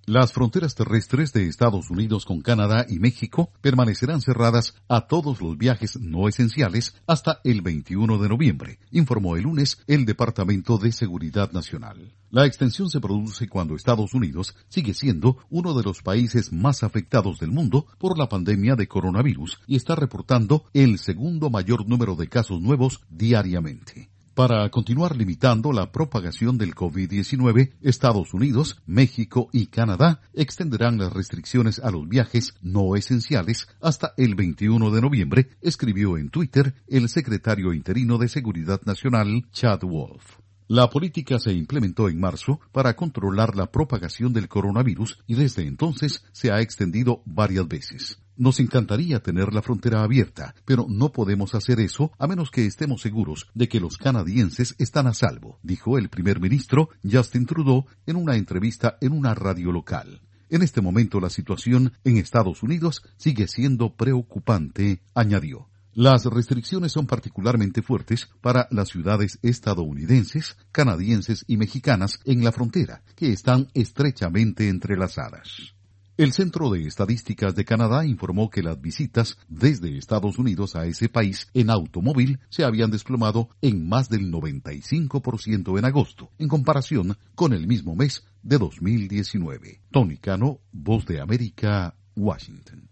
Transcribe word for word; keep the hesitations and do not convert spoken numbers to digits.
Las fronteras terrestres de Estados Unidos con Canadá y México permanecerán cerradas a todos los viajes no esenciales hasta el veintiuno de noviembre, informó el lunes el Departamento de Seguridad Nacional. La extensión se produce cuando Estados Unidos sigue siendo uno de los países más afectados del mundo por la pandemia de coronavirus y está reportando el segundo mayor número de casos nuevos diariamente. Para continuar limitando la propagación del COVID diecinueve, Estados Unidos, México y Canadá extenderán las restricciones a los viajes no esenciales hasta el veintiuno de noviembre, escribió en Twitter el secretario interino de Seguridad Nacional, Chad Wolf. La política se implementó en marzo para controlar la propagación del coronavirus y desde entonces se ha extendido varias veces. Nos encantaría tener la frontera abierta, pero no podemos hacer eso a menos que estemos seguros de que los canadienses están a salvo, dijo el primer ministro Justin Trudeau en una entrevista en una radio local. En este momento la situación en Estados Unidos sigue siendo preocupante, añadió. Las restricciones son particularmente fuertes para las ciudades estadounidenses, canadienses y mexicanas en la frontera, que están estrechamente entrelazadas. El Centro de Estadísticas de Canadá informó que las visitas desde Estados Unidos a ese país en automóvil se habían desplomado en más del noventa y cinco por ciento en agosto, en comparación con el mismo mes de dos mil diecinueve. Tony Cano, Voz de América, Washington.